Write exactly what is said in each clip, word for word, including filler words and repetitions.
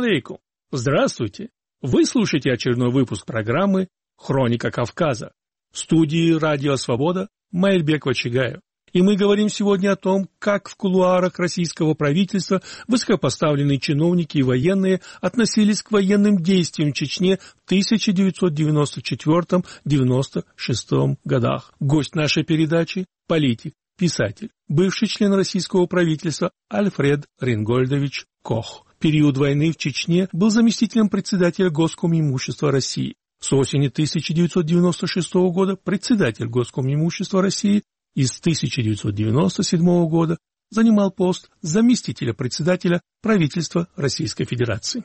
алейкум! Здравствуйте! Вы слушаете очередной выпуск программы «Хроника Кавказа». В студии «Радио Свобода» Майрбек Вачигаев. И мы говорим сегодня о том, как в кулуарах российского правительства высокопоставленные чиновники и военные относились к военным действиям в Чечне в тысяча девятьсот девяносто четвёртом — девяносто шестом годах. Гость нашей передачи – политик, писатель, бывший член российского правительства Альфред Рингольдович Кох. В период войны в Чечне был заместителем председателя Госкомимущества России. С осени тысяча девятьсот девяносто шестого года председатель Госкомимущества России и с тысяча девятьсот девяносто седьмого года занимал пост заместителя председателя правительства Российской Федерации.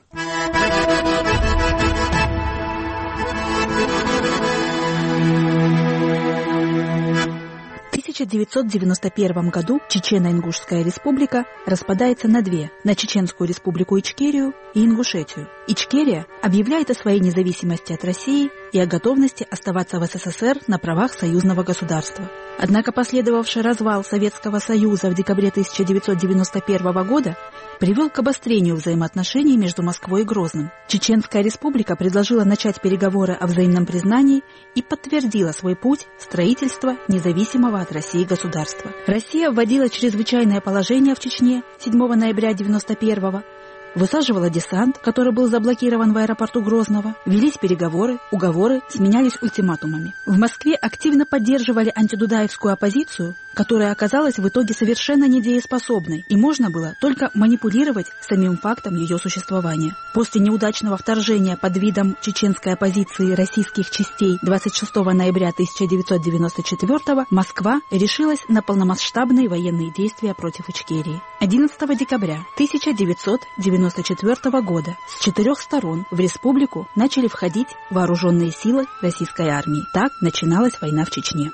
В тысяча девятьсот девяносто первом году Чечено-Ингушская республика распадается на две – на Чеченскую республику Ичкерию и Ингушетию. Ичкерия объявляет о своей независимости от России и о готовности оставаться в СССР на правах союзного государства. Однако последовавший развал Советского Союза в декабре тысяча девятьсот девяносто первого года привел к обострению взаимоотношений между Москвой и Грозным. Чеченская республика предложила начать переговоры о взаимном признании и подтвердила свой путь строительства независимого от России государства. Россия вводила чрезвычайное положение в Чечне седьмого ноября девяносто первого, высаживала десант, который был заблокирован в аэропорту Грозного, велись переговоры, уговоры сменялись ультиматумами. В Москве активно поддерживали антидудаевскую оппозицию, которая оказалась в итоге совершенно недееспособной, и можно было только манипулировать самим фактом ее существования. После неудачного вторжения под видом чеченской оппозиции российских частей двадцать шестого ноября тысяча девятьсот девяносто четвёртого Москва решилась на полномасштабные военные действия против Ичкерии. одиннадцатого декабря тысяча девятьсот девяносто четвёртого года с четырех сторон в республику начали входить вооруженные силы российской армии. Так начиналась война в Чечне.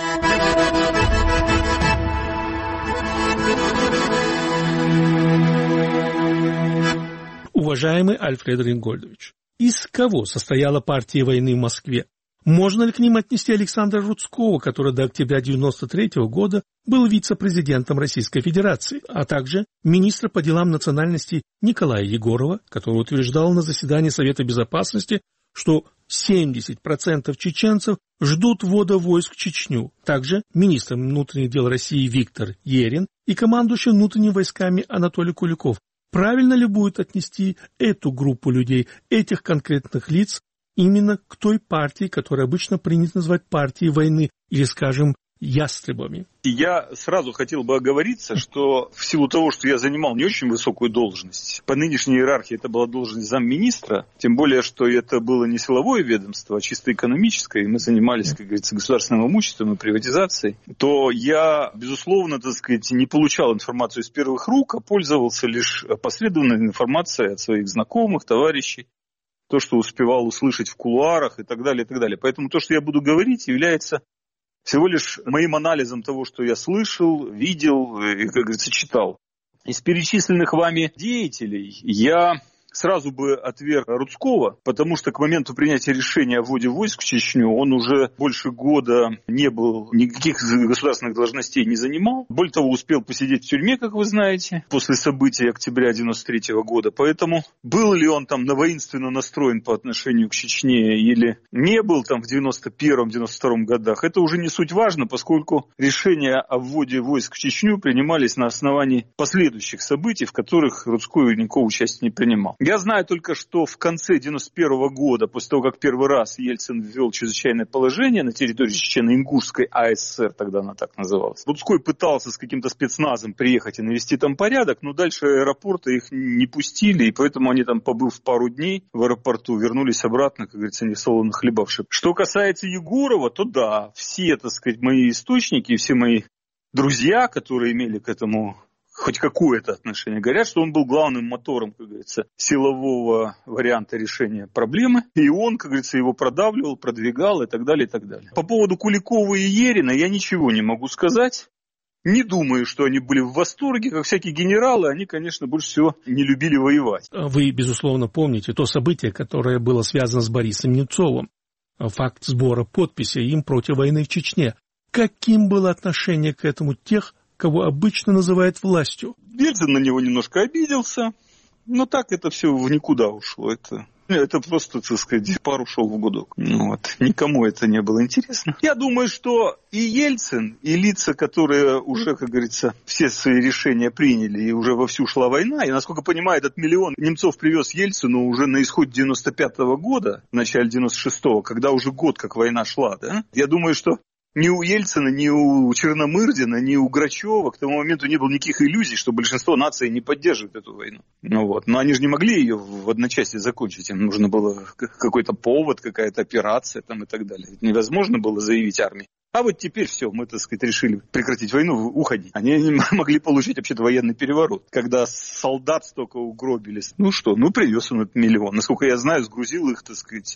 Уважаемый Альфред Рингольдович, из кого состояла партия войны в Москве? Можно ли к ним отнести Александра Рудского, который до октября девяносто третьего года был вице-президентом Российской Федерации, а также министра по делам национальностей Николая Егорова, который утверждал на заседании Совета Безопасности, что семьдесят процентов чеченцев ждут ввода войск в Чечню. Также министр внутренних дел России Виктор Ерин и командующий внутренними войсками Анатолий Куликов. Правильно ли будет отнести эту группу людей, этих конкретных лиц, именно к той партии, которую обычно принято называть партией войны, или, скажем, ястребами? Я сразу хотел бы оговориться, что в силу того, что я занимал не очень высокую должность, по нынешней иерархии это была должность замминистра, тем более, что это было не силовое ведомство, а чисто экономическое, и мы занимались, как говорится, государственным имуществом и приватизацией, то я, безусловно, так сказать, не получал информацию из первых рук, а пользовался лишь опосредованной информацией от своих знакомых, товарищей, то, что успевал услышать в кулуарах и так далее, и так далее. Поэтому то, что я буду говорить, является всего лишь моим анализом того, что я слышал, видел и, как говорится, читал. Из перечисленных вами деятелей я сразу бы отверг Рудского, потому что к моменту принятия решения о вводе войск в Чечню он уже больше года не был, никаких государственных должностей не занимал. Более того, успел посидеть в тюрьме, как вы знаете, после событий октября девяносто третьего года. Поэтому был ли он там воинственно настроен по отношению к Чечне или не был там в девяносто первом — девяносто втором годах, это уже не суть важно, поскольку решения о вводе войск в Чечню принимались на основании последующих событий, в которых Рудской никакого участия не принимал. Я знаю только, что в конце девяносто первого года, после того, как первый раз Ельцин ввел чрезвычайное положение на территории Чечено-Ингушской АССР, тогда она так называлась, Рудской пытался с каким-то спецназом приехать и навести там порядок, но дальше аэропорта их не пустили, и поэтому они там, побыв пару дней в аэропорту, вернулись обратно, как говорится, несолоно хлебавши. Что касается Егорова, то да, все, так сказать, мои источники, все мои друзья, которые имели к этому хоть какое-то отношение, говорят, что он был главным мотором, как говорится, силового варианта решения проблемы, и он, как говорится, его продавливал, продвигал и так далее, и так далее. По поводу Куликова и Ерина я ничего не могу сказать. Не думаю, что они были в восторге. Как всякие генералы, они, конечно, больше всего не любили воевать. Вы, безусловно, помните то событие, которое было связано с Борисом Немцовым. Факт сбора подписей им против войны в Чечне. Каким было отношение к этому тех, кого обычно называют властью? Ельцин на него немножко обиделся. Но так это все в никуда ушло. Это, это просто, так сказать, пар ушел в гудок. Ну, вот. Никому это не было интересно. Я думаю, что и Ельцин, и лица, которые уже, как говорится, все свои решения приняли, и уже вовсю шла война, и, насколько понимаю, этот миллион немцов привез Ельцину уже на исходе девяносто пятого года, в начале девяносто шестого, когда уже год как война шла, да? Я думаю, что ни у Ельцина, ни у Черномырдина, ни у Грачева к тому моменту не было никаких иллюзий, что большинство наций не поддерживает эту войну. Ну вот. Но они же не могли ее в одночасье закончить. Им нужно было какой-то повод, какая-то операция там, и так далее. Ведь невозможно было заявить армии: а вот теперь все, мы, так сказать, решили прекратить войну, уходить. Они не могли получить вообще-то военный переворот, когда солдат столько угробили. Ну что, ну привез он этот миллион. Насколько я знаю, сгрузил их, так сказать,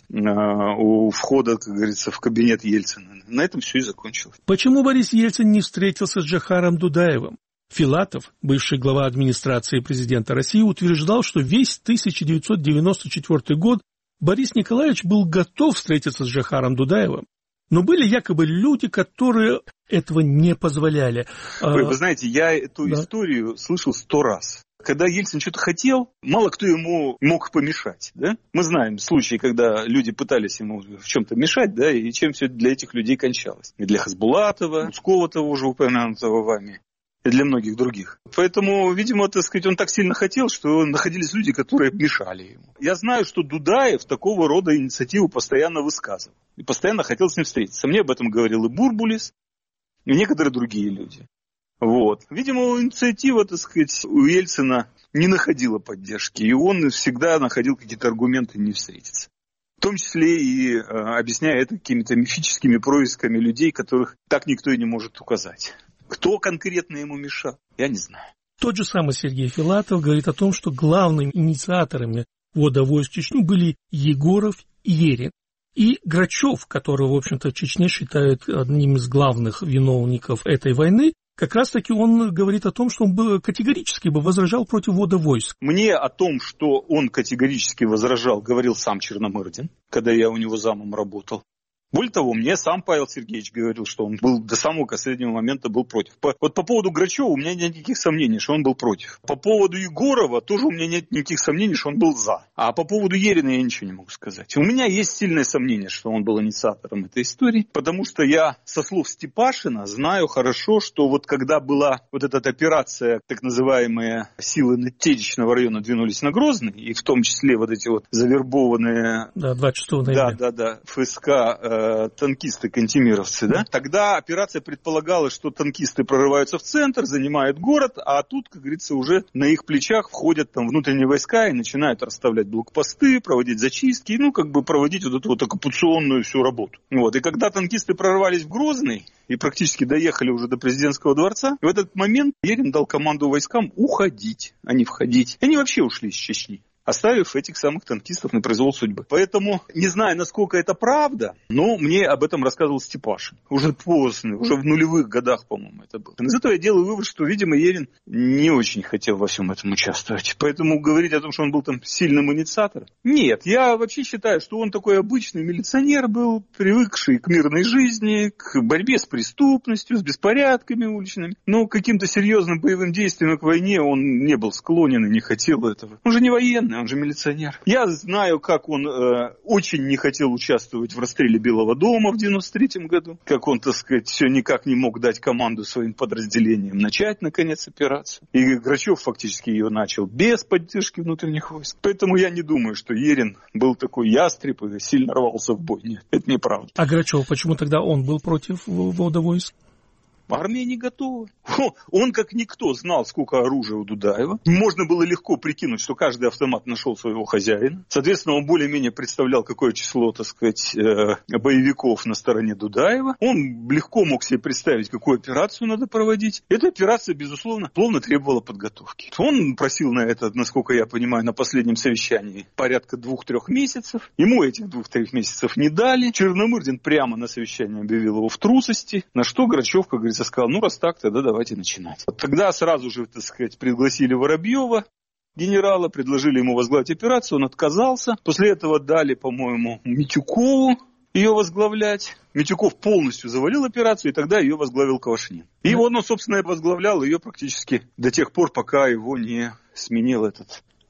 у входа, как говорится, в кабинет Ельцина. На этом все и закончилось. Почему Борис Ельцин не встретился с Джохаром Дудаевым? Филатов, бывший глава администрации президента России, утверждал, что весь тысяча девятьсот девяносто четвёртый год Борис Николаевич был готов встретиться с Джохаром Дудаевым. Но были якобы люди, которые этого не позволяли. Вы, вы знаете, я эту да. историю слышал сто раз. Когда Ельцин что-то хотел, мало кто ему мог помешать. Да? Мы знаем случаи, когда люди пытались ему в чем-то мешать, да, и чем все для этих людей кончалось. И для Хасбулатова, Луцкого того же упомянутого вами, и для многих других. Поэтому, видимо, так сказать, он так сильно хотел, что находились люди, которые мешали ему. Я знаю, что Дудаев такого рода инициативу постоянно высказывал. И постоянно хотел с ним встретиться. Мне об этом говорил и Бурбулис, и некоторые другие люди. Вот. Видимо, инициатива, так сказать, у Ельцина не находила поддержки. И он всегда находил какие-то аргументы не встретиться. В том числе и э, объясняя это какими-то мифическими происками людей, которых так никто и не может указать. Кто конкретно ему мешал, я не знаю. Тот же самый Сергей Филатов говорит о том, что главными инициаторами ввода войск в Чечню были Егоров и Ерин. И Грачев, которого, в общем-то, в Чечне считают одним из главных виновников этой войны, как раз-таки он говорит о том, что он бы категорически бы возражал против ввода войск. Мне о том, что он категорически возражал, говорил сам Черномырдин, когда я у него замом работал. Более того, мне сам Павел Сергеевич говорил, что он был до самого последнего момента был против. По, вот по поводу Грачева у меня нет никаких сомнений, что он был против. По поводу Егорова тоже у меня нет никаких сомнений, что он был за. А по поводу Ерина я ничего не могу сказать. У меня есть сильное сомнение, что он был инициатором этой истории, потому что я со слов Степашина знаю хорошо, что вот когда была вот эта операция, так называемые силы Надтечечного района двинулись на Грозный, и в том числе вот эти вот завербованные... Да, двадцать шестого ноября. Да, да, да, ФСК... танкисты-кантемировцы, да? Тогда операция предполагала, что танкисты прорываются в центр, занимают город, а тут, как говорится, уже на их плечах входят там внутренние войска и начинают расставлять блокпосты, проводить зачистки, ну, как бы проводить вот эту вот оккупационную всю работу. Вот. И когда танкисты прорвались в Грозный и практически доехали уже до президентского дворца, в этот момент Ерин дал команду войскам уходить, а не входить. И они вообще ушли из Чечни, оставив этих самых танкистов на произвол судьбы. Поэтому, не знаю, насколько это правда, но мне об этом рассказывал Степашин. Уже поздно, уже в нулевых годах, по-моему, это было. Из этого я делаю вывод, что, видимо, Ерин не очень хотел во всем этом участвовать. Поэтому говорить о том, что он был там сильным инициатором, нет. Я вообще считаю, что он такой обычный милиционер был, привыкший к мирной жизни, к борьбе с преступностью, с беспорядками уличными. Но к каким-то серьезным боевым действиям к войне он не был склонен и не хотел этого. Он же не военный. Он же милиционер. Я знаю, как он э, очень не хотел участвовать в расстреле Белого дома в девяносто третьем году. Как он, так сказать, все никак не мог дать команду своим подразделениям начать, наконец, операцию. И Грачев фактически ее начал без поддержки внутренних войск. Поэтому я не думаю, что Ерин был такой ястреб и сильно рвался в бой. Нет, это неправда. А Грачев, почему тогда он был против ввода войск? Армия не готова. Он, как никто, знал, сколько оружия у Дудаева. Можно было легко прикинуть, что каждый автомат нашел своего хозяина. Соответственно, он более-менее представлял, какое число, так сказать, боевиков на стороне Дудаева. Он легко мог себе представить, какую операцию надо проводить. Эта операция, безусловно, плавно требовала подготовки. Он просил на это, насколько я понимаю, на последнем совещании порядка двух-трех месяцев. Ему этих двух-трех месяцев не дали. Черномырдин прямо на совещании объявил его в трусости, на что Грачев, как говорится, сказал: ну, раз так, тогда давайте начинать. Вот тогда сразу же, так сказать, пригласили Воробьева, генерала, предложили ему возглавить операцию, он отказался. После этого дали, по-моему, Митюкову ее возглавлять. Митюков полностью завалил операцию, и тогда ее возглавил Квашнин. И он, ну, собственно, возглавлял ее практически до тех пор, пока его не сменил этот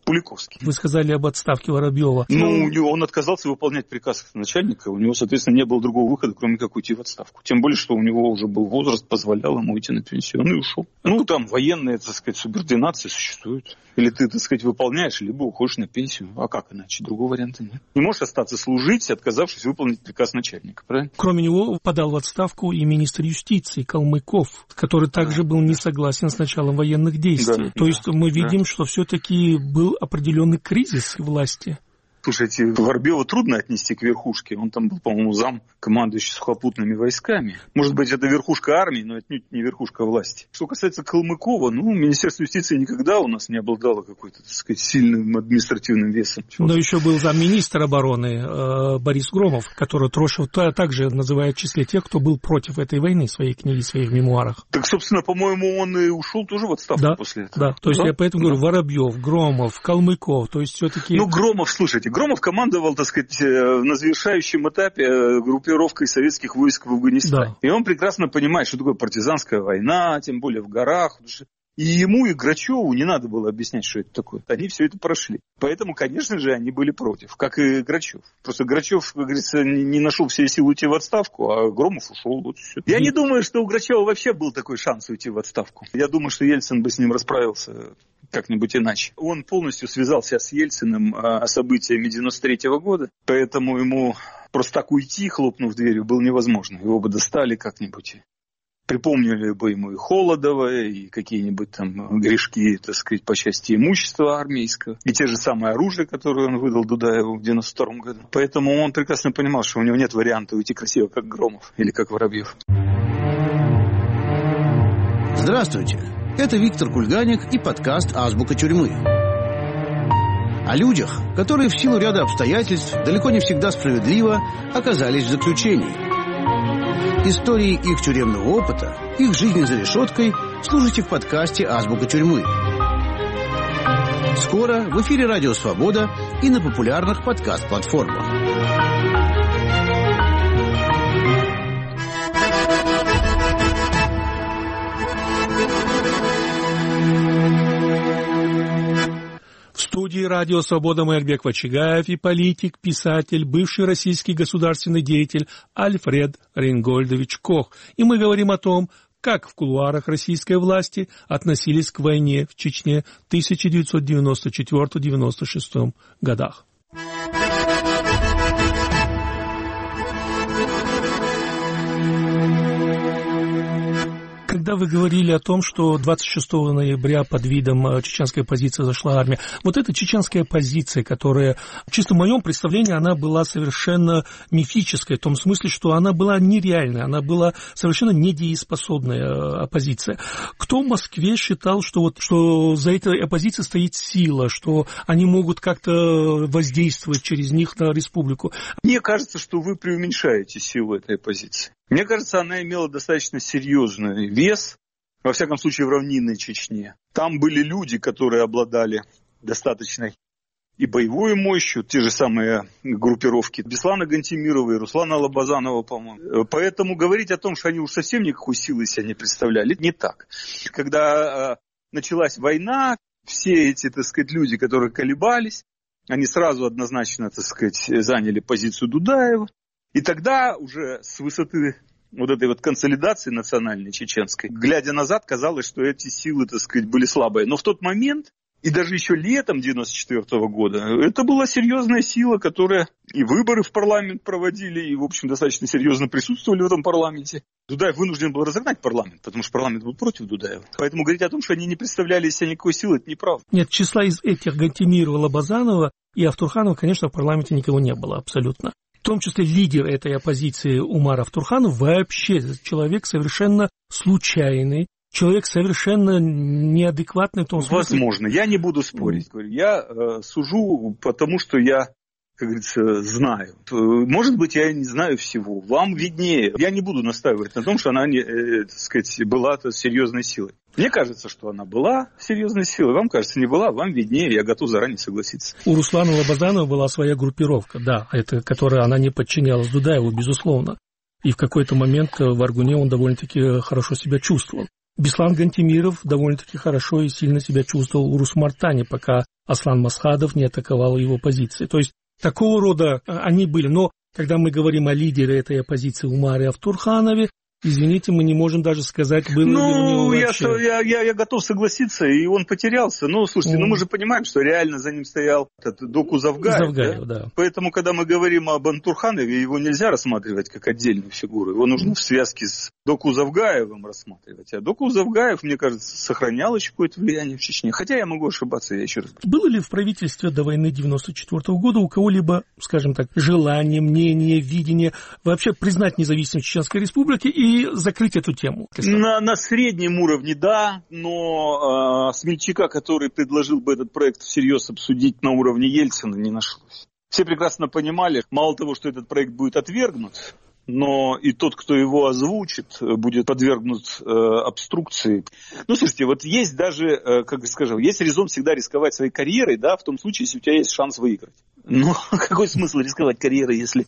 Куликовский. Вы сказали об отставке Воробьева. Ну, у него, он отказался выполнять приказ начальника, у него, соответственно, не было другого выхода, кроме как уйти в отставку. Тем более, что у него уже был возраст, позволял ему уйти на пенсию. Он и ушел. Ну, там военные, так сказать, субординации существуют. Или ты, так сказать, выполняешь, либо уходишь на пенсию. А как иначе? Другого варианта нет. Не можешь остаться служить, отказавшись выполнить приказ начальника, правильно? Кроме него подал в отставку и министр юстиции Калмыков, который также был не согласен с началом военных действий. Да, То да, есть мы видим, да. что все-таки был определенный кризис власти. Слушайте, Воробьева трудно отнести к верхушке. Он там был, по-моему, зам командующий сухопутными войсками. Может быть, это верхушка армии, но отнюдь не верхушка власти. Что касается Калмыкова, ну, Министерство юстиции никогда у нас не обладало какой-то, так сказать, сильным административным весом. Но еще был замминистра обороны э, Борис Громов, который Трошев также называет в числе тех, кто был против этой войны в своей книге, в своих мемуарах. Так, собственно, по-моему, он и ушел тоже в отставку да, после этого. Да, то есть да? я поэтому да. говорю, Воробьев, Громов, Калмыков, то есть все-таки... Ну, Громов, слушайте, Громов командовал, так сказать, на завершающем этапе группировкой советских войск в Афганистане. Да. И он прекрасно понимает, что такое партизанская война, тем более в горах. И ему, и Грачеву не надо было объяснять, что это такое. Они все это прошли. Поэтому, конечно же, они были против, как и Грачев. Просто Грачев, как говорится, не нашел все силы уйти в отставку, а Громов ушел. Вот все. Я не думаю, что у Грачева вообще был такой шанс уйти в отставку. Я думаю, что Ельцин бы с ним расправился как-нибудь иначе. Он полностью связался с Ельциным а, событиями девяносто третьего года, поэтому ему просто так уйти, хлопнув дверью, было невозможно. Его бы достали как-нибудь. Припомнили бы ему и Холодова, и какие-нибудь там грешки, так сказать, по части имущества армейского, и те же самые оружия, которые он выдал Дудаеву в девяносто втором году. Поэтому он прекрасно понимал, что у него нет варианта уйти красиво, как Громов или как Воробьев. Здравствуйте, это Виктор Кульганик и подкаст «Азбука тюрьмы». О людях, которые в силу ряда обстоятельств, далеко не всегда справедливо, оказались в заключении. Истории их тюремного опыта, их жизни за решеткой слушайте в подкасте «Азбука тюрьмы». Скоро в эфире «Радио Свобода» и на популярных подкаст-платформах. В студии «Радио Свобода» Майрбек Вачигаев и политик, писатель, бывший российский государственный деятель Альфред Рейнгольдович Кох. И мы говорим о том, как в кулуарах российской власти относились к войне в Чечне в тысяча девятьсот девяносто четвёртом — девяносто шестом годах. Когда вы говорили о том, что двадцать шестого ноября под видом чеченской оппозиции зашла армия, вот эта чеченская оппозиция, которая, чисто в моем представлении, она была совершенно мифической, в том смысле, что она была нереальной, она была совершенно недееспособная оппозиция. Кто в Москве считал, что, вот, что за этой оппозицией стоит сила, что они могут как-то воздействовать через них на республику? Мне кажется, что вы преуменьшаете силу этой оппозиции. Мне кажется, она имела достаточно серьезный вес, во всяком случае, в равнинной Чечне. Там были люди, которые обладали достаточной и боевой мощью, те же самые группировки Беслана Гантемирова и Руслана Лобазанова, по-моему. Поэтому говорить о том, что они уж совсем никакой силы себя не представляли, не так. Когда э, началась война, все эти, так сказать, люди, которые колебались, они сразу однозначно, так сказать, заняли позицию Дудаева. И тогда уже с высоты вот этой вот консолидации национальной чеченской, глядя назад, казалось, что эти силы, так сказать, были слабые. Но в тот момент, и даже еще летом девяносто четвёртого года, это была серьезная сила, которая и выборы в парламент проводили, и, в общем, достаточно серьезно присутствовали в этом парламенте. Дудаев вынужден был разогнать парламент, потому что парламент был против Дудаева. Поэтому говорить о том, что они не представляли из себя никакой силы, это неправда. Нет, числа из этих Гантемирова, Лобазанова и Автурханова, конечно, в парламенте никого не было абсолютно. В том числе лидер этой оппозиции Умар Автурханов вообще человек совершенно случайный, человек совершенно неадекватный в том смысле. Возможно, я не буду спорить. Я э, сужу, потому что я, как говорится, знаю. Может быть, я не знаю всего. Вам виднее. Я не буду настаивать на том, что она, не, э, так сказать, была серьезной силой. Мне кажется, что она была серьезной силой. Вам кажется, не была. Вам виднее. Я готов заранее согласиться. У Руслана Лобазанова была своя группировка, да, это, которая она не подчинялась Дудаеву, безусловно. И в какой-то момент в Аргуне он довольно-таки хорошо себя чувствовал. Беслан Гантемиров довольно-таки хорошо и сильно себя чувствовал в Урус-Мартане, пока Аслан Масхадов не атаковал его позиции. То есть такого рода они были. Но когда мы говорим о лидере этой оппозиции Умаре Автурханове, извините, мы не можем даже сказать, было ну, ли у него вообще... Я, я, я готов согласиться, и он потерялся. Ну, слушайте, mm. ну мы же понимаем, что реально за ним стоял этот Доку Завгаев. Завгаев да? Да. Поэтому, когда мы говорим об Антурханове, его нельзя рассматривать как отдельную фигуру. Его нужно в связке с Доку Завгаевым рассматривать. А Доку Завгаев, мне кажется, сохранял еще какое-то влияние в Чечне. Хотя я могу ошибаться, я еще раз... Было ли в правительстве до войны девяносто четвёртого года у кого-либо, скажем так, желание, мнение, видение вообще признать независимость Чеченской Республики и и закрыть эту тему? На, на среднем уровне, да, но э, смельчака, который предложил бы этот проект всерьез обсудить на уровне Ельцина, не нашлось. Все прекрасно понимали, мало того, что этот проект будет отвергнут, но и тот, кто его озвучит, будет подвергнут э, обструкции. Ну, слушайте, вот есть даже, э, как скажем, есть резон всегда рисковать своей карьерой, да, в том случае, если у тебя есть шанс выиграть. Но какой смысл рисковать карьерой, если э,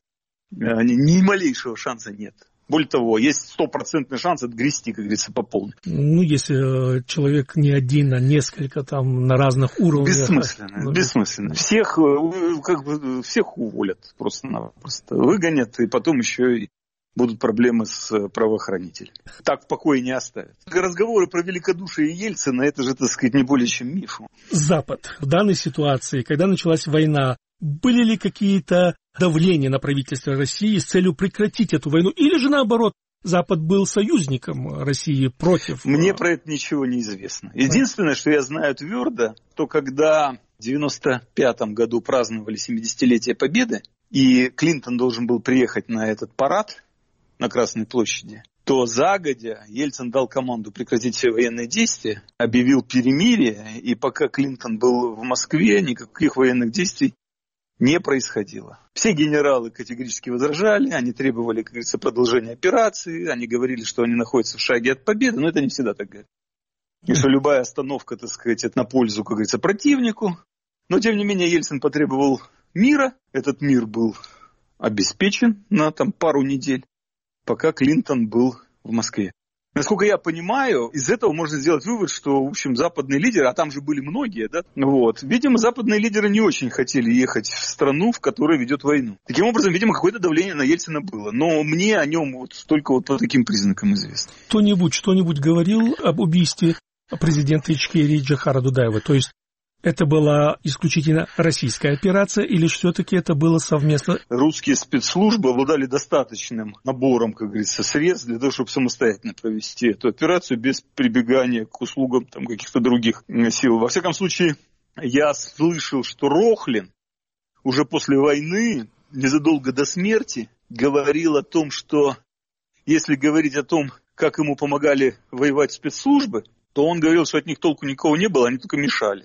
ни малейшего шанса нет? Более того, есть стопроцентный шанс отгрести, как говорится, по полной. Ну, если человек не один, а несколько там на разных уровнях. Бессмысленно, ну, бессмысленно. Всех, как бы, всех уволят просто-напросто. Выгонят, и потом еще и будут проблемы с правоохранителями. Так в покое не оставят. Разговоры про великодушие Ельцина, это же, так сказать, не более чем миф. Запад в данной ситуации, когда началась война, были ли какие-то давления на правительство России с целью прекратить эту войну? Или же, наоборот, Запад был союзником России против... Мне про это ничего не известно. Единственное, что я знаю твердо, то когда в девяносто пятом году праздновали семидесятилетие Победы, и Клинтон должен был приехать на этот парад на Красной площади, то загодя Ельцин дал команду прекратить все военные действия, объявил перемирие, и пока Клинтон был в Москве, никаких военных действий не происходило. Все генералы категорически возражали, они требовали, как говорится, продолжения операции, они говорили, что они находятся в шаге от победы, но это не всегда так говорят. И что любая остановка, так сказать, это на пользу, как говорится, противнику. Но, тем не менее, Ельцин потребовал мира, этот мир был обеспечен на там пару недель, пока Клинтон был в Москве. Насколько я понимаю, из этого можно сделать вывод, что, в общем, западные лидеры, а там же были многие, да, вот, видимо, западные лидеры не очень хотели ехать в страну, в которой ведет войну. Таким образом, видимо, какое-то давление на Ельцина было. Но мне о нем вот только вот по таким признакам известно. Кто-нибудь что-нибудь говорил об убийстве президента Ичкерии Джохара Дудаева? То есть это была исключительно российская операция или все-таки это было совместно? Русские спецслужбы обладали достаточным набором, как говорится, средств для того, чтобы самостоятельно провести эту операцию без прибегания к услугам там, каких-то других сил. Во всяком случае, я слышал, что Рохлин уже после войны, незадолго до смерти, говорил о том, что если говорить о том, как ему помогали воевать спецслужбы, то он говорил, что от них толку никого не было, они только мешали.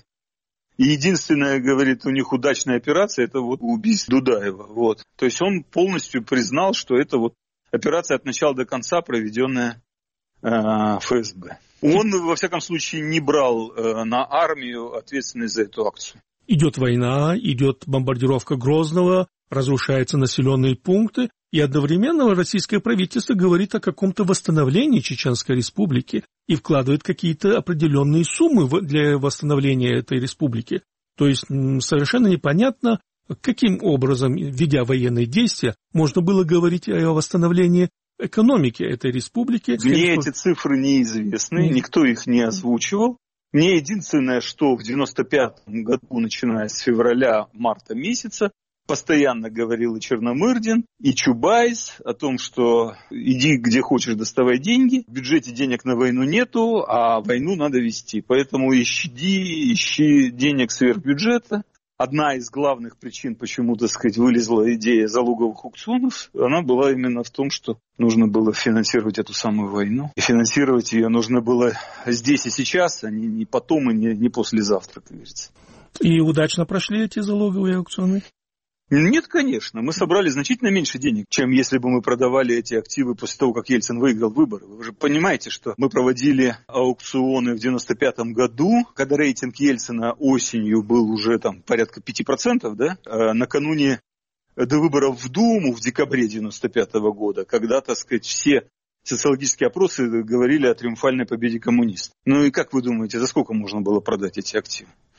И единственная, говорит, у них удачная операция, это вот убийство Дудаева. Вот. То есть он полностью признал, что это вот операция от начала до конца, проведенная э, эф эс бэ. Он, во всяком случае, не брал э, на армию ответственность за эту акцию. Идет война, идет бомбардировка Грозного, разрушаются населенные пункты, и одновременно российское правительство говорит о каком-то восстановлении Чеченской Республики и вкладывает какие-то определенные суммы для восстановления этой республики. То есть совершенно непонятно, каким образом, ведя военные действия, можно было говорить о восстановлении экономики этой республики. Мне эти цифры неизвестны, никто их не озвучивал. Мне единственное, что в девяносто пятом году, начиная с февраля-марта месяца, постоянно говорил и Черномырдин, и Чубайс о том, что иди где хочешь, доставай деньги. В бюджете денег на войну нету, а войну надо вести. Поэтому ищи, ищи денег сверх бюджета. Одна из главных причин, почему, так сказать, вылезла идея залоговых аукционов, она была именно в том, что нужно было финансировать эту самую войну. И финансировать ее нужно было здесь и сейчас, а не, не потом и не, не послезавтра, как говорится. И удачно прошли эти залоговые аукционы? Нет, конечно. Мы собрали значительно меньше денег, чем если бы мы продавали эти активы после того, как Ельцин выиграл выборы. Вы же понимаете, что мы проводили аукционы в девяносто пятом году, когда рейтинг Ельцина осенью был уже там порядка пяти процентов, да? А накануне до выборов в Думу в декабре девяносто пятого года, когда, так сказать, все социологические опросы говорили о триумфальной победе коммунистов. Ну и как вы думаете, за сколько можно было продать эти активы?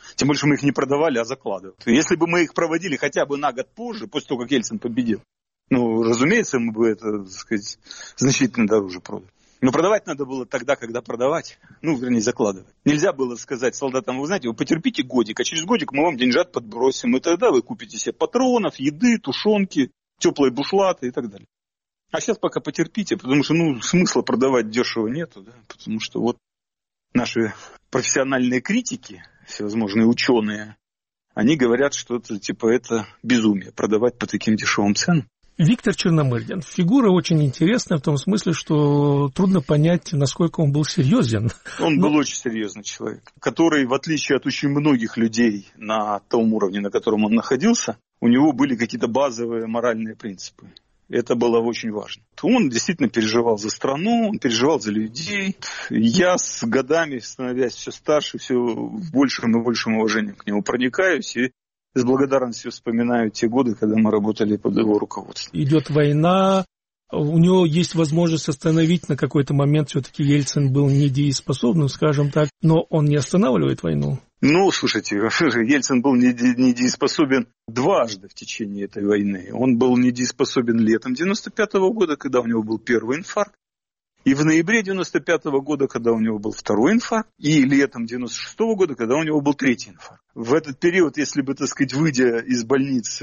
Тем больше мы их не продавали, а закладывали. Если бы мы их проводили хотя бы на год позже, после того, как Ельцин победил, ну, разумеется, мы бы это, так сказать, значительно дороже продали. Но продавать надо было тогда, когда продавать. Ну, вернее, закладывать. Нельзя было сказать солдатам: вы знаете, вы потерпите годик, а через годик мы вам деньжат подбросим. И тогда вы купите себе патронов, еды, тушенки, теплые бушлаты и так далее. А сейчас пока потерпите, потому что, ну, смысла продавать дешево нету, да, потому что вот наши профессиональные критики, всевозможные ученые, они говорят, что это, типа, это безумие, продавать по таким дешевым ценам. Виктор Черномырдин. Фигура очень интересная в том смысле, что трудно понять, насколько он был серьезен. Он Но... был очень серьезный человек, который, в отличие от очень многих людей на том уровне, на котором он находился, у него были какие-то базовые моральные принципы. Это было очень важно. Он действительно переживал за страну, он переживал за людей. Я с годами, становясь все старше, все в большем и большем уважении к нему проникаюсь и с благодарностью вспоминаю те годы, когда мы работали под его руководством. Идет война, у него есть возможность остановить на какой-то момент. Все-таки Ельцин был недееспособным, скажем так, но он не останавливает войну. Ну, слушайте, Ельцин был недееспособен дважды в течение этой войны. Он был недееспособен летом девяносто пятого года, когда у него был первый инфаркт, и в ноябре девяносто пятого года, когда у него был второй инфаркт, и летом девяносто шестого года, когда у него был третий инфаркт. В этот период, если бы, так сказать, выйдя из больницы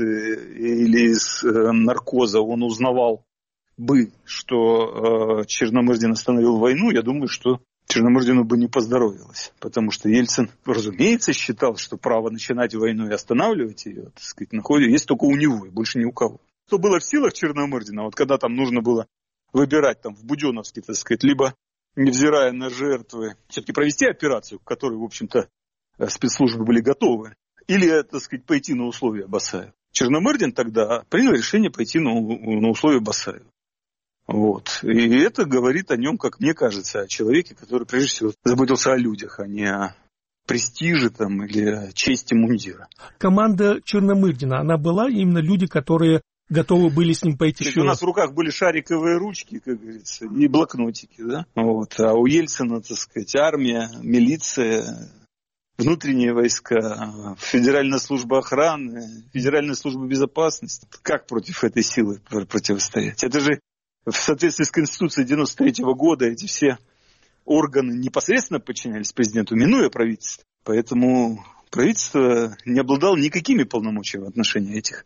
или из э, наркоза, он узнавал бы, что э, Черномырдин остановил войну, я думаю, что Черномырдину бы не поздоровилось. Потому что Ельцин, разумеется, считал, что право начинать войну и останавливать ее, так сказать, находит, есть только у него и больше ни у кого. Что было в силах Черномырдина, вот когда там нужно было выбирать там в Буденновске, так сказать, либо, невзирая на жертвы, все-таки провести операцию, к которой, в общем-то, спецслужбы были готовы, или, так сказать, пойти на условия Басаева. Черномырдин тогда принял решение пойти на, на условия Басаева. Вот. И это говорит о нем, как мне кажется, о человеке, который, прежде всего, заботился о людях, а не о престиже там, или о чести мундира. Команда Черномырдина, она была именно люди, которые готовы были с ним пойти еще. У нас в руках были шариковые ручки, как говорится, и блокнотики, да? Вот. А у Ельцина, так сказать, армия, милиция, внутренние войска, Федеральная служба охраны, Федеральная служба безопасности. Как против этой силы противостоять? Это же в соответствии с Конституцией девяносто третьего года эти все органы непосредственно подчинялись президенту, минуя правительство. Поэтому правительство не обладало никакими полномочиями в отношении этих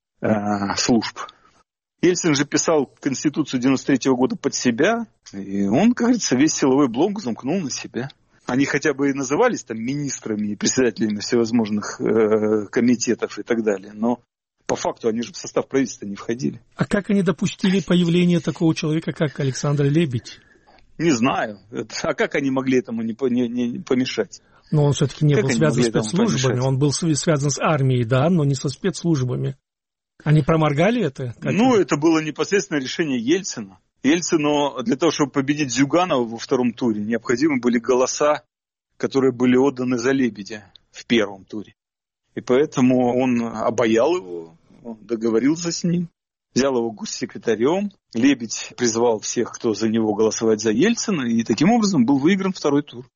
служб. Ельцин же писал Конституцию девяносто третьего года под себя, и он, как говорится, весь силовой блок замкнул на себя. Они хотя бы и назывались там министрами и председателями всевозможных э, комитетов и так далее, но по факту они же в состав правительства не входили. А как они допустили появление такого человека, как Александр Лебедь? Не знаю. А как они могли этому не, не, не помешать? Но он все-таки не как был связан с спецслужбами, он был связан с армией, да, но не со спецслужбами. Они проморгали это? Как ну, это? это было непосредственно решение Ельцина. Ельцину для того, чтобы победить Зюганова во втором туре, необходимы были голоса, которые были отданы за Лебедя в первом туре. И поэтому он обаял его, он договорился с ним, взял его госсекретарем. Лебедь призвал всех, кто за него голосовать за Ельцина, и таким образом был выигран второй тур.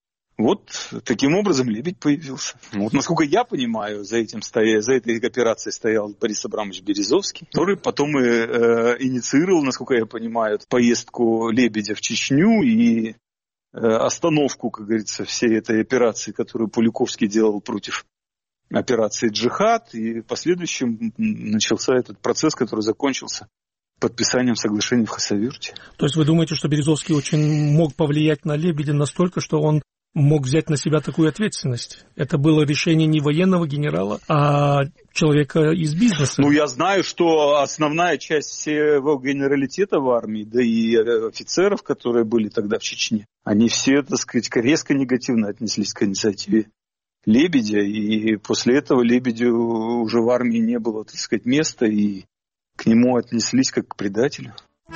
Вот таким образом Лебедь появился. Вот, насколько я понимаю, за, этим стоя, за этой операцией стоял Борис Абрамович Березовский, который потом и э, инициировал, насколько я понимаю, поездку Лебедя в Чечню и э, остановку, как говорится, всей этой операции, которую Пуликовский делал против операции «Джихад». И в последующем начался этот процесс, который закончился подписанием соглашений в Хасавюрте. То есть вы думаете, что Березовский очень мог повлиять на Лебедя настолько, что он мог взять на себя такую ответственность? Это было решение не военного генерала, а человека из бизнеса. Ну, я знаю, что основная часть всего генералитета в армии, да и офицеров, которые были тогда в Чечне, они все, так сказать, резко негативно отнеслись к инициативе Лебедя, и после этого Лебедю уже в армии не было, так сказать, места, и к нему отнеслись как к предателю.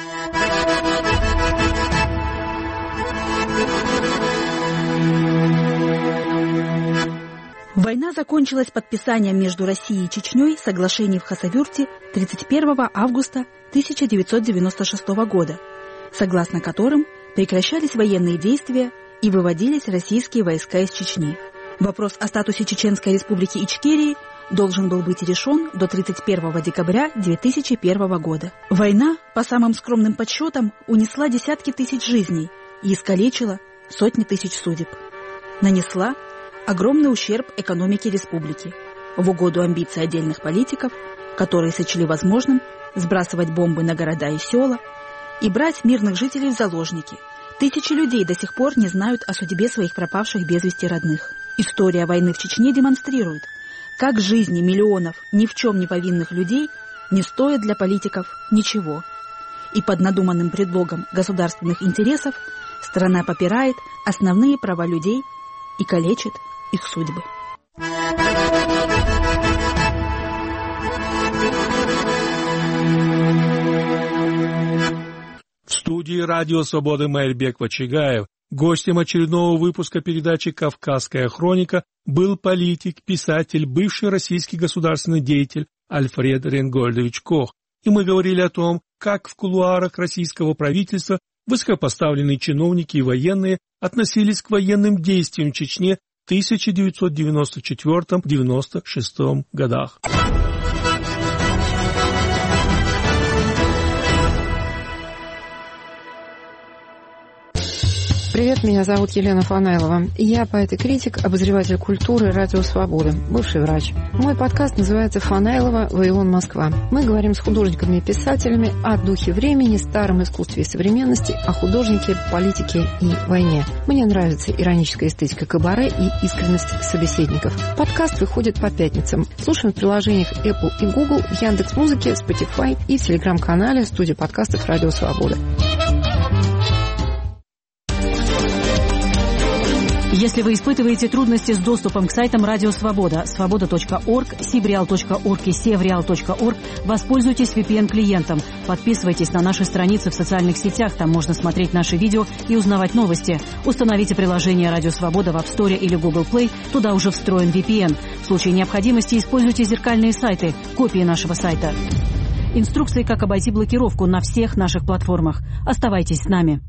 Война закончилась подписанием между Россией и Чечней соглашений в Хасавюрте тридцать первого августа тысяча девятьсот девяносто шестого года, согласно которым прекращались военные действия и выводились российские войска из Чечни. Вопрос о статусе Чеченской республики Ичкерии должен был быть решен до тридцать первого декабря две тысячи первого года. Война, по самым скромным подсчетам, унесла десятки тысяч жизней и искалечила сотни тысяч судеб. Нанесла огромный ущерб экономике республики в угоду амбиций отдельных политиков, которые сочли возможным сбрасывать бомбы на города и села и брать мирных жителей в заложники. Тысячи людей до сих пор не знают о судьбе своих пропавших без вести родных. История войны в Чечне демонстрирует, как жизни миллионов ни в чем не повинных людей не стоят для политиков ничего. И под надуманным предлогом государственных интересов страна попирает основные права людей и калечит их судьбы. В студии «Радио Свободы» Майрбек Вачигаев. Гостем очередного выпуска передачи «Кавказская хроника» был политик, писатель, бывший российский государственный деятель Альфред Рейнгольдович Кох. И мы говорили о том, как в кулуарах российского правительства высокопоставленные чиновники и военные относились к военным действиям в Чечне в тысяча девятьсот девяносто четвёртом — девяносто шестом годах. Привет, меня зовут Елена Фанайлова. Я поэт-критик, обозреватель культуры «Радио Свободы», бывший врач. Мой подкаст называется «Фанайлова. Вавилон. Москва». Мы говорим с художниками и писателями о духе времени, старом искусстве и современности, о художнике, политике и войне. Мне нравится ироническая эстетика кабаре и искренность собеседников. Подкаст выходит по пятницам. Слушаем в приложениях Apple и Google, в Яндекс.Музыке, Spotify и в телеграм-канале студии подкастов «Радио Свобода». Если вы испытываете трудности с доступом к сайтам Радио Свобода, свобода точка орг, сибреал точка орг и севреал точка орг, воспользуйтесь ви пи эн-клиентом. Подписывайтесь на наши страницы в социальных сетях, там можно смотреть наши видео и узнавать новости. Установите приложение Радио Свобода в App Store или Google Play, туда уже встроен ви пи эн. В случае необходимости используйте зеркальные сайты, копии нашего сайта. Инструкции, как обойти блокировку на всех наших платформах. Оставайтесь с нами.